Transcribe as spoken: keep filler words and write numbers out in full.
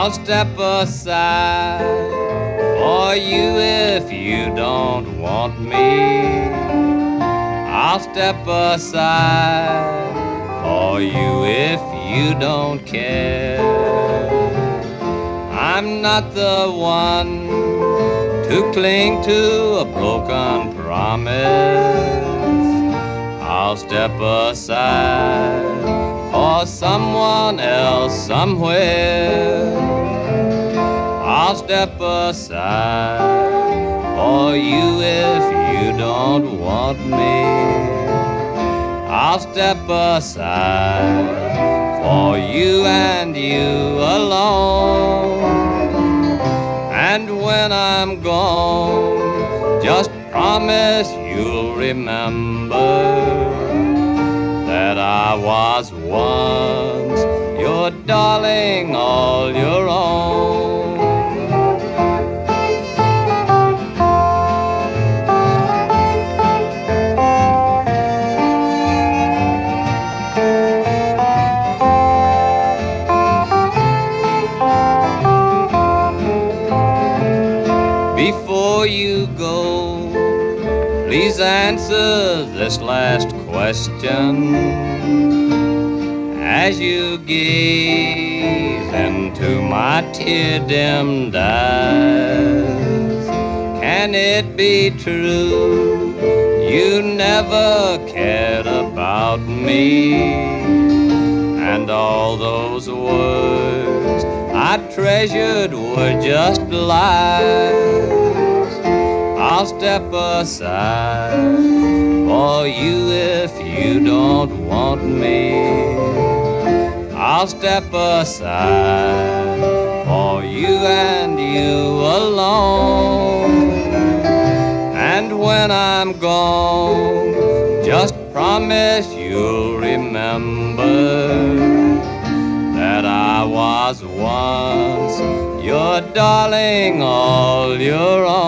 I'll step aside for you if you don't want me. I'll step aside for you if you don't care. I'm not the one to cling to a broken promise. I'll step aside for someone else somewhere. I'll step aside for you if you don't want me. I'll step aside for you and you alone. And when I'm gone, just promise you'll remember that I was once your darling, all your own. Before you go, please answer this last question. As you gaze into my tear-dimmed eyes, can it be true you never cared about me? And all those words I treasured were just lies. I'll step aside for you if you don't want me. I'll step aside for you and you alone. And when I'm gone, just promise you'll remember that I was once your darling, all your own.